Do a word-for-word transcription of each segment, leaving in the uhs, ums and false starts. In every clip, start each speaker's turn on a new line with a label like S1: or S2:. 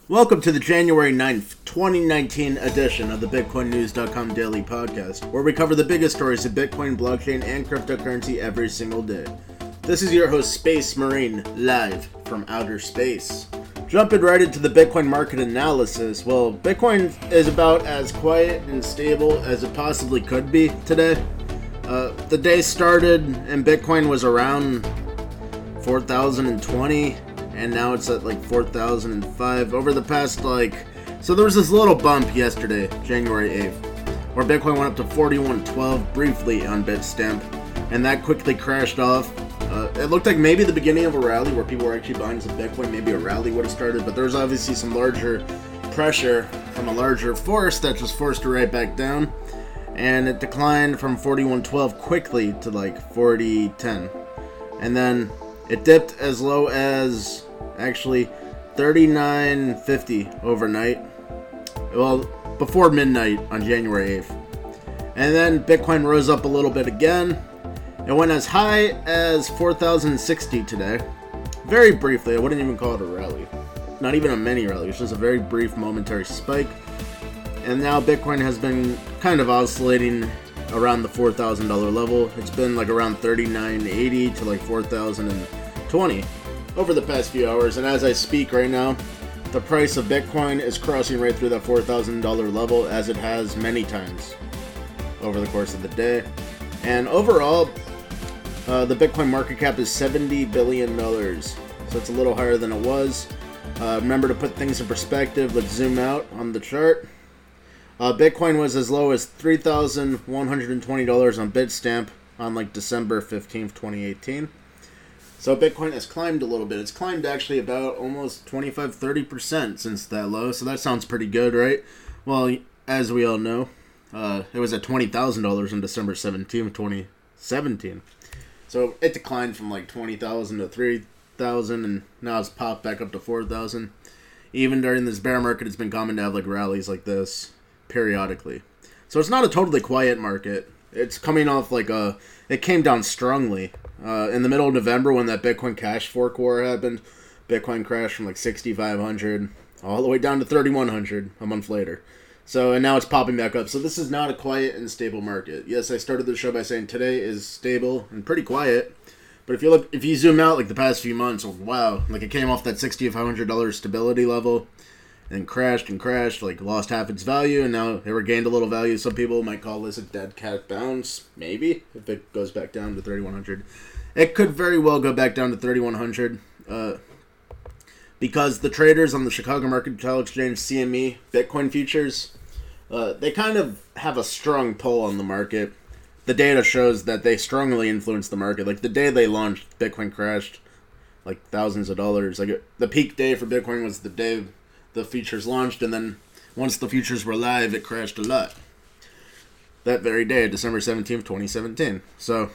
S1: Welcome to the January ninth, twenty nineteen edition of the Bitcoin News dot com Daily Podcast, where we cover the biggest stories of Bitcoin, blockchain, and cryptocurrency every single day. This is your host, Space Marine, live from outer space. Jumping right into the Bitcoin market analysis, well, Bitcoin is about as quiet and stable as it possibly could be today. Uh, the day started and Bitcoin was around four thousand twenty. And now it's at like four thousand five over the past like, so there was this little bump yesterday, January eighth, where Bitcoin went up to forty-one twelve briefly on Bitstamp, and that quickly crashed off. Uh, it looked like maybe the beginning of a rally where people were actually buying some Bitcoin, maybe a rally would have started, but there was obviously some larger pressure from a larger force that just forced it right back down, and it declined from forty-one twelve quickly to like forty ten, and then it dipped as low as actually thirty-nine fifty overnight. Well, before midnight on January eighth. And then Bitcoin rose up a little bit again. It went as high as four thousand sixty today. Very briefly, I wouldn't even call it a rally. Not even a mini rally, it's just a very brief momentary spike. And now Bitcoin has been kind of oscillating around the four thousand dollars level. It's been like around thirty-nine eighty to like four thousand twenty over the past few hours, and as I speak right now, the price of Bitcoin is crossing right through that four thousand dollars level, as it has many times over the course of the day. And overall, uh, the Bitcoin market cap is seventy billion dollars, so it's a little higher than it was. Uh, remember to put things in perspective. Let's zoom out on the chart. Uh, Bitcoin was as low as three thousand one hundred twenty dollars on Bitstamp on like December fifteenth, twenty eighteen. So Bitcoin has climbed a little bit. It's climbed actually about almost twenty-five to thirty percent since that low, so that sounds pretty good, right? Well, as we all know, uh, it was at twenty thousand dollars on December seventeenth, twenty seventeen. So it declined from like twenty thousand to three thousand, and now it's popped back up to four thousand. Even during this bear market, it's been common to have like rallies like this periodically. So it's not a totally quiet market. It's coming off like a, it came down strongly. Uh, in the middle of November when that Bitcoin Cash fork war happened, Bitcoin crashed from like sixty-five hundred all the way down to thirty-one hundred a month later. So, and now it's popping back up. So this is not a quiet and stable market. Yes, I started the show by saying today is stable and pretty quiet. But if you look, if you zoom out like the past few months, wow, like it came off that sixty-five hundred dollars stability level and crashed and crashed, like lost half its value, and now it regained a little value. Some people might call this a dead cat bounce, maybe, if it goes back down to thirty-one hundred. It could very well go back down to thirty-one hundred, uh, because the traders on the Chicago Mercantile Exchange, C M E, Bitcoin futures, uh, they kind of have a strong pull on the market. The data shows that they strongly influence the market. Like the day they launched, Bitcoin crashed like thousands of dollars. Like the peak day for Bitcoin was the day the futures launched, and then once the futures were live, it crashed a lot. That very day, December seventeenth, twenty seventeen. So,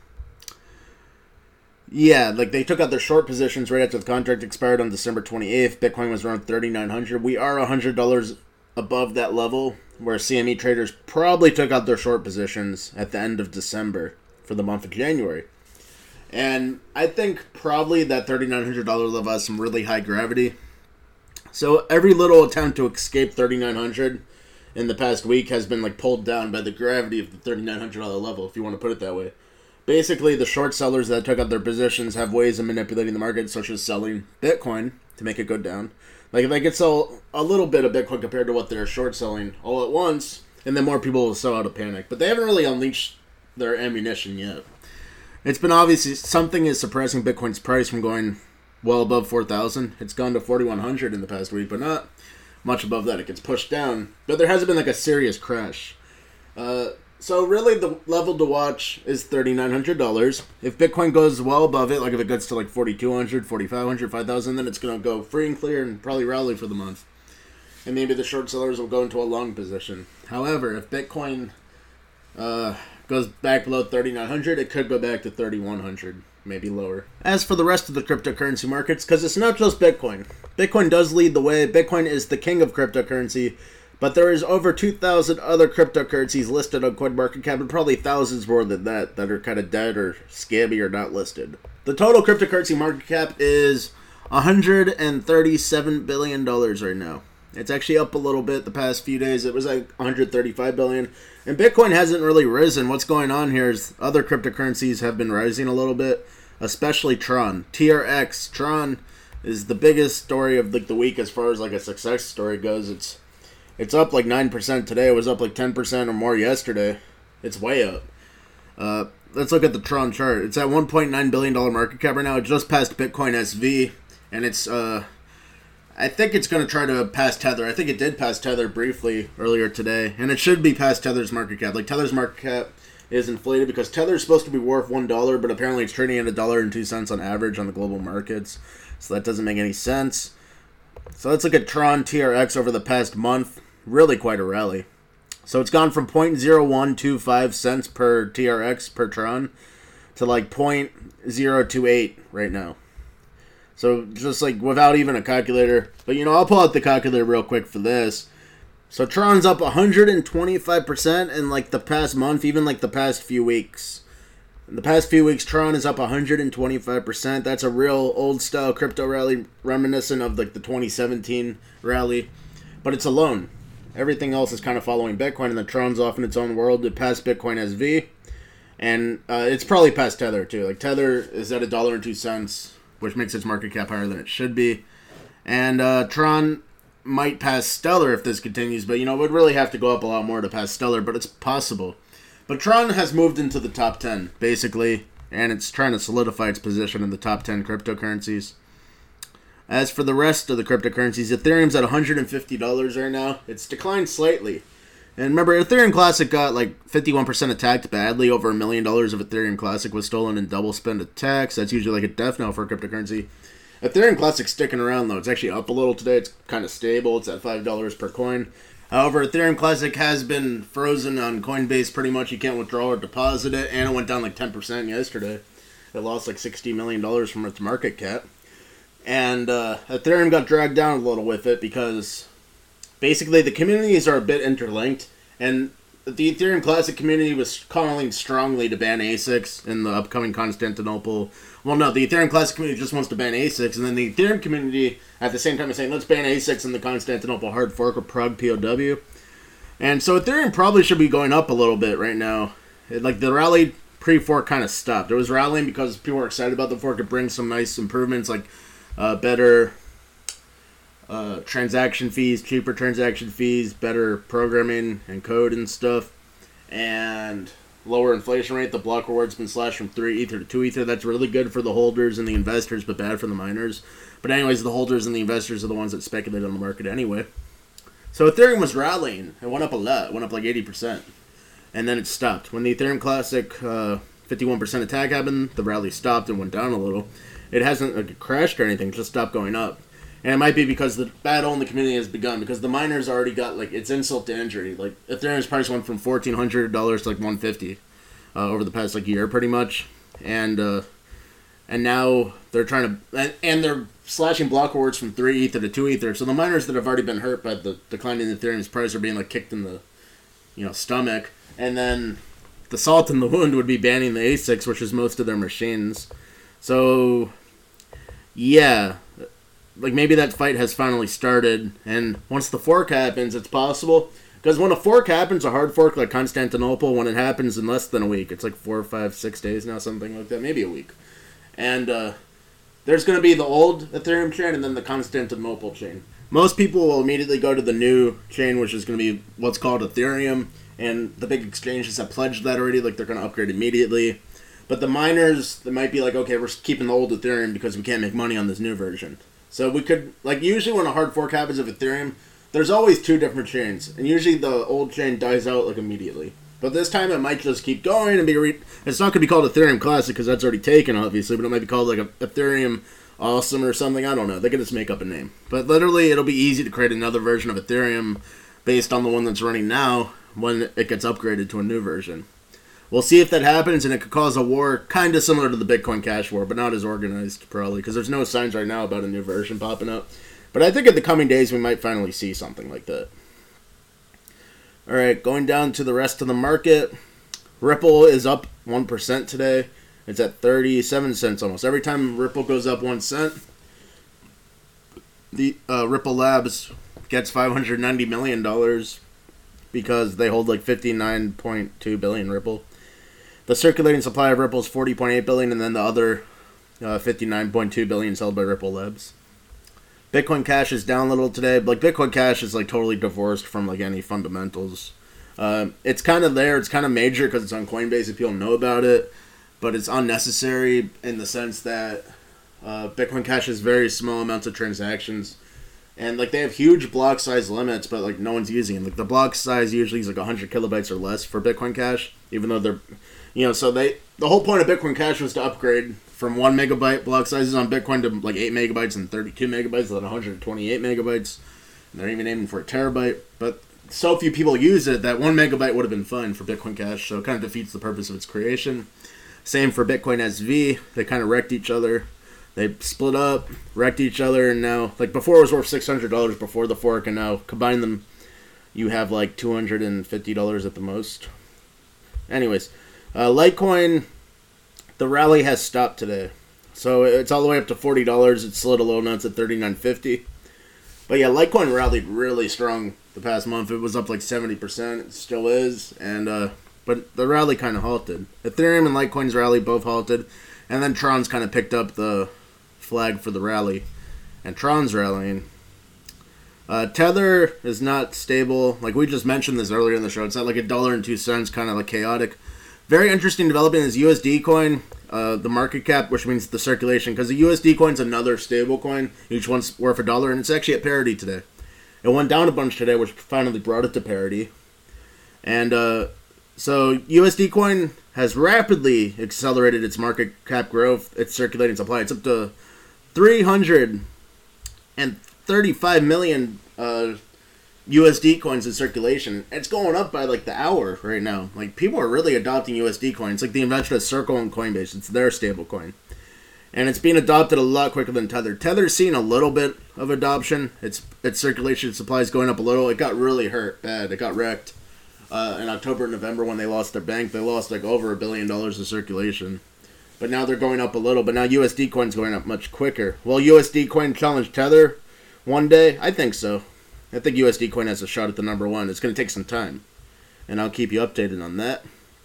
S1: yeah, like they took out their short positions right after the contract expired on December twenty-eighth. Bitcoin was around thirty-nine hundred. We are one hundred dollars above that level, where C M E traders probably took out their short positions at the end of December for the month of January. And I think probably that thirty-nine hundred dollars level has some really high gravity. So every little attempt to escape thirty-nine hundred in the past week has been like pulled down by the gravity of the thirty-nine hundred dollars level, if you want to put it that way. Basically, the short sellers that took out their positions have ways of manipulating the market, such as selling Bitcoin to make it go down. Like if they could sell a little bit of Bitcoin compared to what they're short selling all at once, and then more people will sell out of panic. But they haven't really unleashed their ammunition yet. It's been obvious something is suppressing Bitcoin's price from going well above four thousand. It's gone to forty-one hundred in the past week, but not much above that. It gets pushed down, but there hasn't been like a serious crash. Uh, so really the level to watch is thirty-nine hundred dollars. If Bitcoin goes well above it, like if it gets to like forty-two hundred, forty-five hundred, five thousand, then it's going to go free and clear and probably rally for the month. And maybe the short sellers will go into a long position. However, if Bitcoin uh, goes back below thirty-nine hundred, it could go back to thirty-one hundred. Maybe lower. As for the rest of the cryptocurrency markets, because it's not just Bitcoin. Bitcoin does lead the way. Bitcoin is the king of cryptocurrency, but there is over two thousand other cryptocurrencies listed on CoinMarketCap, and probably thousands more than that that are kind of dead or scammy or not listed. The total cryptocurrency market cap is one hundred thirty-seven billion dollars right now. It's actually up a little bit the past few days. It was like one hundred thirty-five billion dollars. And Bitcoin hasn't really risen. What's going on here is other cryptocurrencies have been rising a little bit, especially Tron. T R X, Tron is the biggest story of like the week as far as like a success story goes. It's it's up like nine percent today. It was up like ten percent or more yesterday. It's way up. Uh, let's look at the Tron chart. It's at one point nine billion dollars market cap right now. It just passed Bitcoin S V. And it's, uh, I think it's going to try to pass Tether. I think it did pass Tether briefly earlier today. And it should be past Tether's market cap. Like, Tether's market cap is inflated because Tether is supposed to be worth one dollar, but apparently it's trading at a dollar and two cents on average on the global markets. So that doesn't make any sense. So let's look at Tron T R X over the past month. Really quite a rally. So it's gone from zero point zero one two five cents per T R X per Tron to like zero point zero two eight right now. So just like without even a calculator. But you know, I'll pull out the calculator real quick for this. So Tron's up one hundred twenty-five percent in like the past month, even like the past few weeks. In the past few weeks, Tron is up one hundred twenty-five percent. That's a real old style crypto rally reminiscent of like the twenty seventeen rally. But it's alone. Everything else is kind of following Bitcoin, and the Tron's off in its own world. It passed Bitcoin S V. And uh, it's probably past Tether too. Like Tether is at a dollar and two cents. Which makes its market cap higher than it should be. And uh, Tron might pass Stellar if this continues, but you know, it would really have to go up a lot more to pass Stellar, but it's possible. But Tron has moved into the top ten, basically, and it's trying to solidify its position in the top ten cryptocurrencies. As for the rest of the cryptocurrencies, Ethereum's at one hundred fifty dollars right now. It's declined slightly. And remember, Ethereum Classic got like fifty-one percent attacked badly. Over a million dollars of Ethereum Classic was stolen in double spend attacks. That's usually like a death knell for a cryptocurrency. Ethereum Classic's sticking around though. It's actually up a little today. It's kind of stable. It's at five dollars per coin. However, Ethereum Classic has been frozen on Coinbase pretty much. You can't withdraw or deposit it. And it went down like ten percent yesterday. It lost like sixty million dollars from its market cap. And uh, Ethereum got dragged down a little with it because basically the communities are a bit interlinked, and the Ethereum Classic community was calling strongly to ban A S I Cs in the upcoming Constantinople. Well, no, the Ethereum Classic community just wants to ban A S I Cs, and then the Ethereum community at the same time is saying, let's ban A S I Cs in the Constantinople hard fork or Prague P O W. And so Ethereum probably should be going up a little bit right now. It, like the rally pre-fork kind of stopped. It was rallying because people were excited about the fork. It brings some nice improvements like uh, better uh, transaction fees, cheaper transaction fees, better programming and code and stuff, and lower inflation rate. The block reward's been slashed from three ether to two ether. That's really good for the holders and the investors, but bad for the miners. But anyways, the holders and the investors are the ones that speculate on the market anyway. So Ethereum was rallying. It went up a lot. It went up like eighty percent. And then it stopped. When the Ethereum Classic uh, fifty-one percent attack happened, the rally stopped and went down a little. It hasn't like, crashed or anything. It just stopped going up. And it might be because the battle in the community has begun. Because the miners already got, like, it's insult to injury. Like, Ethereum's price went from fourteen hundred dollars to, like, one hundred fifty dollars uh, over the past, like, year, pretty much. And, uh, and now they're trying to... And, and they're slashing block rewards from three ether to two ether. So the miners that have already been hurt by the decline in Ethereum's price are being, like, kicked in the, you know, stomach. And then the salt in the wound would be banning the A S I Cs, which is most of their machines. So, yeah... Like, maybe that fight has finally started, and once the fork happens, it's possible. Because when a fork happens, a hard fork like Constantinople, when it happens in less than a week, it's like four, five, six days now, something like that, maybe a week. And uh, there's going to be the old Ethereum chain and then the Constantinople chain. Most people will immediately go to the new chain, which is going to be what's called Ethereum, and the big exchanges have pledged that already, like they're going to upgrade immediately. But the miners, they might be like, okay, we're keeping the old Ethereum because we can't make money on this new version. So we could, like, usually when a hard fork happens of Ethereum, there's always two different chains. And usually the old chain dies out, like, immediately. But this time it might just keep going and be... Re- it's not going to be called Ethereum Classic because that's already taken, obviously. But it might be called, like, a Ethereum Awesome or something. I don't know. They could just make up a name. But literally, it'll be easy to create another version of Ethereum based on the one that's running now when it gets upgraded to a new version. We'll see if that happens, and it could cause a war kind of similar to the Bitcoin Cash War, but not as organized, probably, because there's no signs right now about a new version popping up. But I think in the coming days, we might finally see something like that. Alright, going down to the rest of the market. Ripple is up one percent today. It's at thirty-seven cents almost. Every time Ripple goes up one cent, the uh, Ripple Labs gets five hundred ninety million dollars because they hold like fifty-nine point two billion Ripple. The circulating supply of Ripple is forty point eight billion, and then the other uh, fifty-nine point two billion is held by Ripple Labs. Bitcoin Cash is down a little today. Like, Bitcoin Cash is like totally divorced from like any fundamentals. Uh, it's kind of there. It's kind of major because it's on Coinbase and people know about it, but it's unnecessary in the sense that uh, Bitcoin Cash has very small amounts of transactions. And, like, they have huge block size limits, but, like, no one's using it. Like, the block size usually is, like, one hundred kilobytes or less for Bitcoin Cash, even though they're, you know, so they, the whole point of Bitcoin Cash was to upgrade from one megabyte block sizes on Bitcoin to, like, eight megabytes and thirty-two megabytes, then one hundred twenty-eight megabytes. And they're even aiming for a terabyte. But so few people use it that one megabyte would have been fine for Bitcoin Cash, so it kind of defeats the purpose of its creation. Same for Bitcoin S V. They kind of wrecked each other. They split up, wrecked each other, and now, like, before it was worth six hundred dollars before the fork, and now, combine them, you have, like, two hundred fifty dollars at the most. Anyways, uh, Litecoin, the rally has stopped today. So, it's all the way up to forty dollars. It slid a little, now it's at thirty-nine fifty. But, yeah, Litecoin rallied really strong the past month. It was up, like, seventy percent. It still is, and, uh, but the rally kind of halted. Ethereum and Litecoin's rally both halted, and then Tron's kind of picked up the flag for the rally, and Tron's rallying. Uh, Tether is not stable. Like we just mentioned this earlier in the show. It's at like a dollar and two cents, kind of like chaotic. Very interesting development is U S D coin, uh, the market cap, which means the circulation, because the U S D coin's another stable coin. Each one's worth a dollar, and it's actually at parity today. It went down a bunch today, which finally brought it to parity. And uh, so U S D coin has rapidly accelerated its market cap growth, its circulating supply. It's up to three hundred thirty-five million uh, U S D coins in circulation. It's going up by like the hour right now. Like, people are really adopting U S D coins. It's like the invention of Circle and Coinbase. It's their stable coin. And it's being adopted a lot quicker than Tether. Tether's seen a little bit of adoption. Its its circulation supply is going up a little. It got really hurt bad. It got wrecked uh, in October and November when they lost their bank. They lost like over a billion dollars of circulation. But now they're going up a little. But now U S D coin's going up much quicker. Will U S D coin challenge Tether one day? I think so. I think U S D coin has a shot at the number one. It's going to take some time. And I'll keep you updated on that.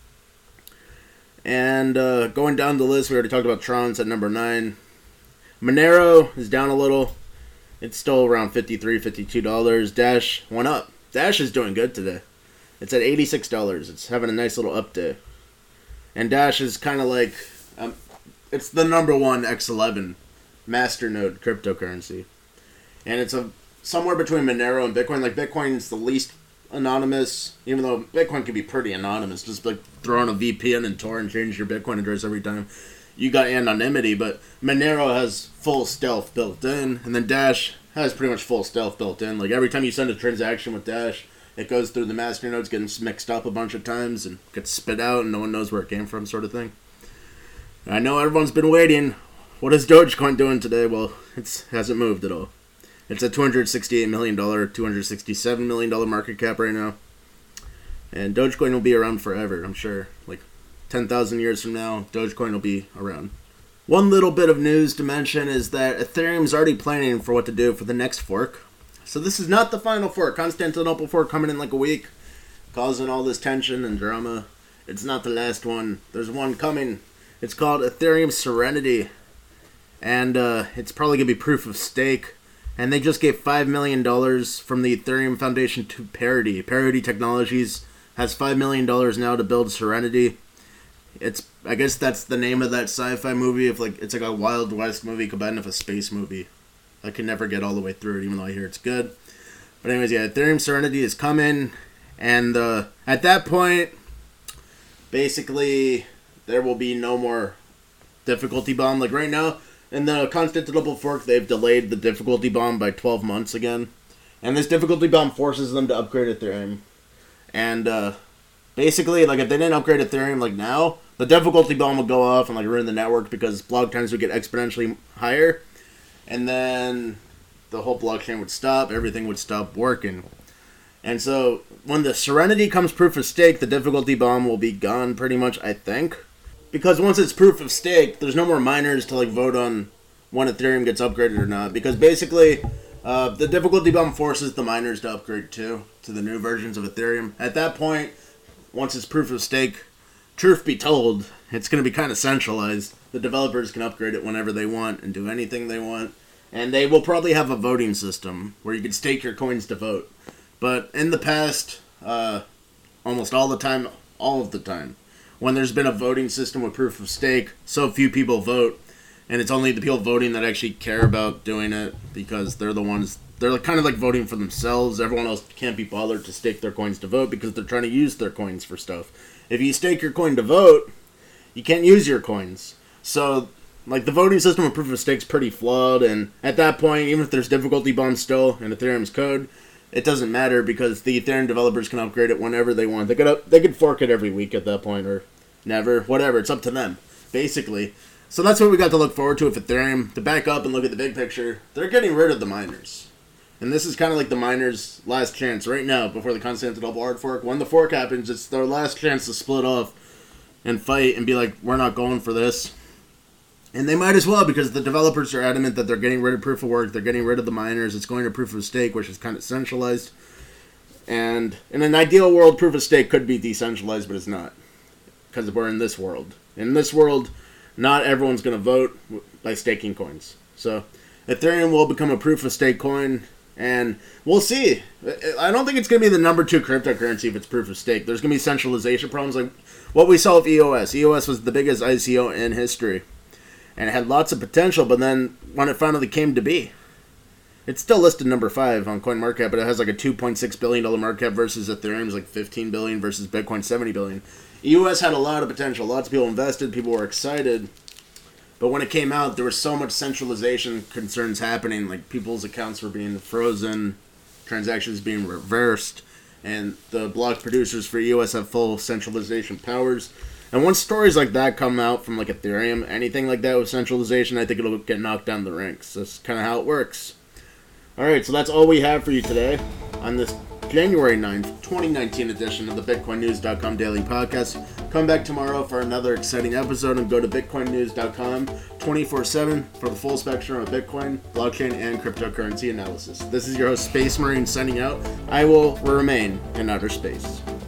S1: And uh, going down the list, we already talked about Tron's at number nine. Monero is down a little. It's still around fifty-three dollars, fifty-two dollars. Dash went up. Dash is doing good today. It's at eighty-six dollars. It's having a nice little up day. And Dash is kind of like... Um, it's the number one X eleven masternode cryptocurrency. And it's a somewhere between Monero and Bitcoin. Like, Bitcoin's the least anonymous, even though Bitcoin can be pretty anonymous. Just like throw on a V P N and Tor and change your Bitcoin address every time. You got anonymity, but Monero has full stealth built in, and then Dash has pretty much full stealth built in. Like, every time you send a transaction with Dash, it goes through the masternodes, gets mixed up a bunch of times, and gets spit out, and no one knows where it came from, sort of thing. I know everyone's been waiting. What is Dogecoin doing today? Well, it hasn't moved at all. It's a two hundred sixty-eight million dollars, two hundred sixty-seven million dollars market cap right now. And Dogecoin will be around forever, I'm sure. Like, ten thousand years from now, Dogecoin will be around. One little bit of news to mention is that Ethereum's already planning for what to do for the next fork. So this is not the final fork. Constantinople fork coming in like a week, causing all this tension and drama. It's not the last one. There's one coming. It's called Ethereum Serenity. And uh, it's probably going to be proof of stake. And they just gave five million dollars from the Ethereum Foundation to Parity. Parity Technologies has five million dollars now to build Serenity. It's, I guess that's the name of that sci-fi movie. If like It's like a Wild West movie combined with a space movie. I can never get all the way through it, even though I hear it's good. But anyways, yeah, Ethereum Serenity is coming. And uh, at that point, basically, there will be no more difficulty bomb. Like right now, in the Constantinople fork, they've delayed the difficulty bomb by twelve months again. And this difficulty bomb forces them to upgrade Ethereum. And uh, basically, like if they didn't upgrade Ethereum like now, the difficulty bomb would go off and like ruin the network because block times would get exponentially higher. And then the whole blockchain would stop, everything would stop working. And so when the Serenity comes proof of stake, the difficulty bomb will be gone pretty much, I think. Because once it's proof of stake, there's no more miners to like vote on when Ethereum gets upgraded or not. Because basically, Uh, the difficulty bump forces the miners to upgrade too, to the new versions of Ethereum. At that point, once it's proof of stake, truth be told, it's going to be kind of centralized. The developers can upgrade it whenever they want and do anything they want. And they will probably have a voting system where you can stake your coins to vote. But in the past, uh, almost all the time, all of the time, when there's been a voting system with proof of stake, so few people vote. And it's only the people voting that actually care about doing it because they're the ones, they're kind of like voting for themselves. Everyone else can't be bothered to stake their coins to vote because they're trying to use their coins for stuff. If you stake your coin to vote, you can't use your coins. So, like, the voting system of proof of stake is pretty flawed, and at that point, even if there's difficulty bumps still in Ethereum's code, it doesn't matter because the Ethereum developers can upgrade it whenever they want. They could up, they could fork it every week at that point, or never, whatever. It's up to them, basically. So that's what we got to look forward to with Ethereum. To back up and look at the big picture, they're getting rid of the miners. And this is kind of like the miners' last chance right now before the Constantinople hard fork. When the fork happens, it's their last chance to split off and fight and be like, we're not going for this. And they might as well because the developers are adamant that they're getting rid of proof of work, they're getting rid of the miners, it's going to proof of stake, which is kind of centralized. And in an ideal world, proof of stake could be decentralized, but it's not. Because we're in this world. In this world, not everyone's going to vote by staking coins. So, Ethereum will become a proof-of-stake coin, and we'll see. I don't think it's going to be the number two cryptocurrency if it's proof-of-stake. There's going to be centralization problems like what we saw with E O S. E O S was the biggest I C O in history, and it had lots of potential, but then when it finally came to be, it's still listed number five on CoinMarketCap, but it has like a two point six billion dollars market cap versus Ethereum's like fifteen billion dollars versus Bitcoin seventy billion dollars. E O S had a lot of potential. Lots of people invested. People were excited. But when it came out, there was so much centralization concerns happening. Like, people's accounts were being frozen, transactions being reversed, and the block producers for E O S have full centralization powers. And once stories like that come out from, like, Ethereum, anything like that with centralization, I think it'll get knocked down the ranks. That's kind of how it works. Alright, so that's all we have for you today on this January ninth, twenty nineteen edition of the Bitcoin News dot com Daily Podcast. Come back tomorrow for another exciting episode and go to Bitcoin News dot com twenty-four seven for the full spectrum of Bitcoin, blockchain, and cryptocurrency analysis. This is your host, Space Marine, signing out. I will remain in outer space.